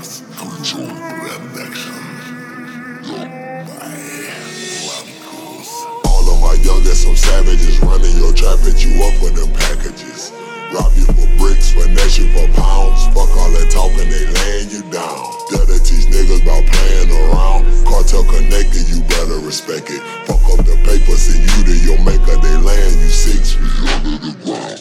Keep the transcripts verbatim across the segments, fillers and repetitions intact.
Control Production. All of my youngest, some savages running your trap, hit you up with them packages. Rob you for bricks, finesse you for pounds. Fuck all that talking, they laying you down. Gotta teach niggas about playing around. Cartel connected, you better respect it. Fuck up the paper, send you to your maker. They laying you six feet under the ground.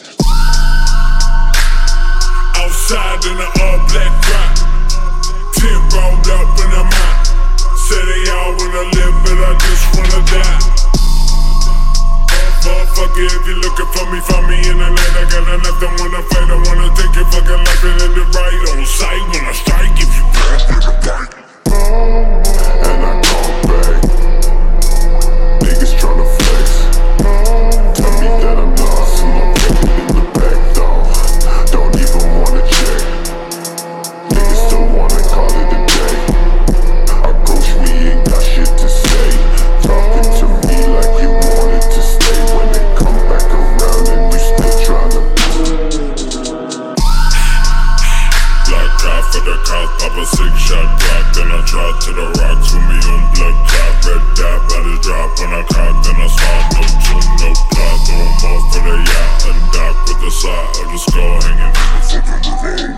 Outside in the all black drop, ten rolled up in the mouth. Say they all wanna live, but I just wanna die. Motherfucker, if you looking for me, find me in the night. I got nothing, wanna fight, I wanna take your fucking life and in the right. On sight when I strike, if you grab in the bite. And I come back. Niggas tryna flex. Tell me that I'm lost, and I'm taking in the back door. Don't even wanna check. Niggas still wanna call it a day. Approach me, ain't got shit to say. Talking to me like you wanted to stay. When they come back around and you still tryna. Black out for the cop, pop a six shot block. Then I try to the rock, to me on blood clot. Red dot, body drop on a cock. Then I start no tune, no plot. Throw 'em off for the yacht. And dock with the side of the skull hanging in the fucking revolve.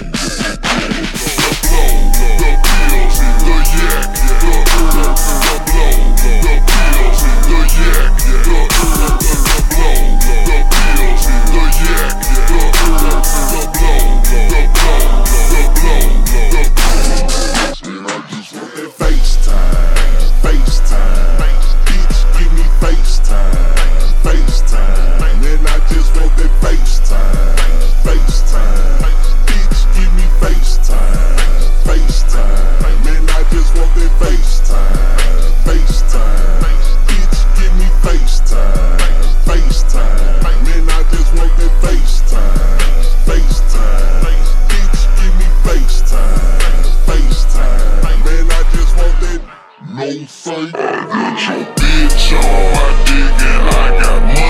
The blow, the pills, the yak, the herb, the blow, the pills, the yak, the herb, the blow, the pills, the yak, the herb, the blow, the blow, the blow, the blow. And I just want that FaceTime, FaceTime, bitch, give me FaceTime, FaceTime, and I just want that FaceTime, FaceTime, bitch, give me FaceTime, FaceTime, and I just want that FaceTime, FaceTime, bitch, give me FaceTime, FaceTime, and I just want that FaceTime, FaceTime, bitch, give me FaceTime, FaceTime, and I just want that no fake. I got your bitch on my dick and I got money.